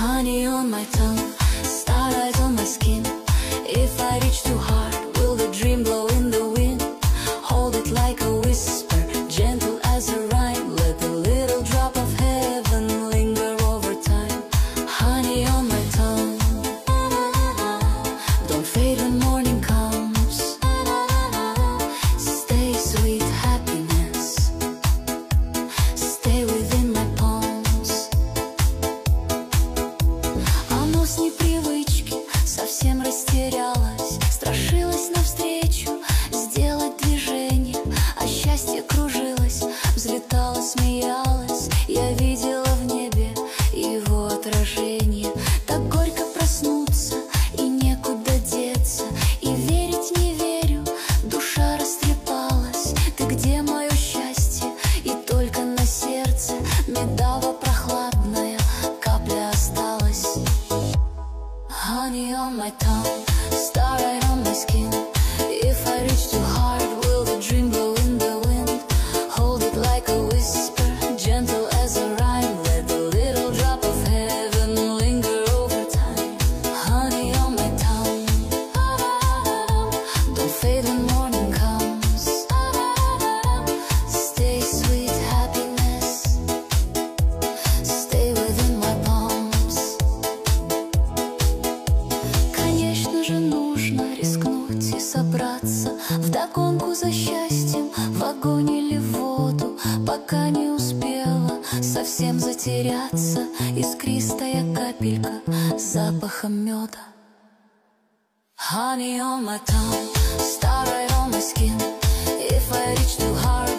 Honey on my tongue, starlight on my skin. If I reach too hard, will the dream blow in the wind? Hold it like a whisper, gentle as a rhyme. Let a little drop of heaven linger over time. Honey on my tongue, don't fade when morning comes. Stay sweet happiness, stay within my palms. Оно с непривычки совсем растерялось, страшилось навстречу сделать движение, а счастье кружилось, взлетало, смеялось. Я видела в небе его отражение. Так горько проснуться и некуда деться, и верить не верю, душа растрепалась. Ты где, мое счастье? И только на сердце медаво прохладная капля осталась. Honey on my tongue, starlight on my skin. If I reach too hard, will the dream blow in the wind? Hold it like a whisper, gentle as a rhyme. Let a little drop of heaven linger over time. Honey on my tongue, don't fade when morning comes. Stay sweet happiness, stay within my palms. Конечно же нужно рискнуть и собраться вдогонку за счастьем в огонь или в воду, пока не успела совсем затеряться искристая капелька с запахом меда. Honey on my tongue, starlight on my skin. If I reach too hard,